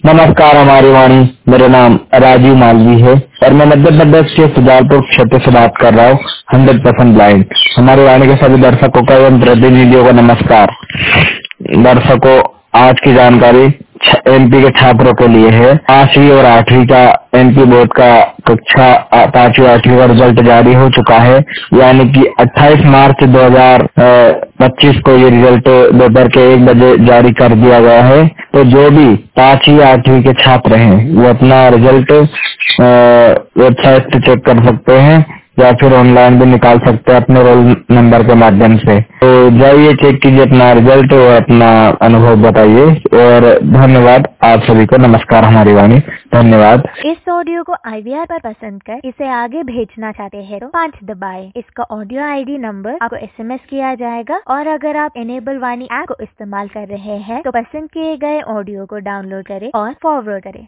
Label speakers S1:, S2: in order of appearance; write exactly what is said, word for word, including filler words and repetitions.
S1: नमस्कार हमारी वाणी। मेरा नाम राजीव मालवी है और मैं मध्य प्रदेश के सुजालपुर क्षेत्र से बात कर रहा हूँ। हंड्रेड परसेंट ब्लाइंड हमारी वाणी के सभी दर्शकों का एवं प्रतिनिधियों को नमस्कार। दर्शकों, आज की जानकारी एमपी के छात्रों के लिए है। पांचवी और आठवीं का एमपी बोर्ड का कक्षा पांचवी आठवीं का रिजल्ट जारी हो चुका है, यानी कि अट्ठाईस मार्च दो हज़ार पच्चीस को ये रिजल्ट दोपहर के एक बजे जारी कर दिया गया है। तो जो भी पांचवी आठवीं के छात्र हैं वो अपना रिजल्ट वेबसाइट से चेक कर सकते हैं या फिर ऑनलाइन भी निकाल सकते हैं अपने रोल नंबर के माध्यम से। तो जाइए, चेक कीजिए अपना रिजल्ट और अपना अनुभव बताइए। और धन्यवाद आप सभी को। नमस्कार हमारी वाणी। धन्यवाद।
S2: इस ऑडियो को आईवीआर पर पसंद कर इसे आगे भेजना चाहते हैं तो पाँच दबाएं। इसका ऑडियो आईडी नंबर आपको एसएमएस किया जाएगा और अगर आप इनेबल वाणी ऐप को इस्तेमाल कर रहे हैं तो पसंद किए गए ऑडियो को डाउनलोड करें और फॉरवर्ड करें।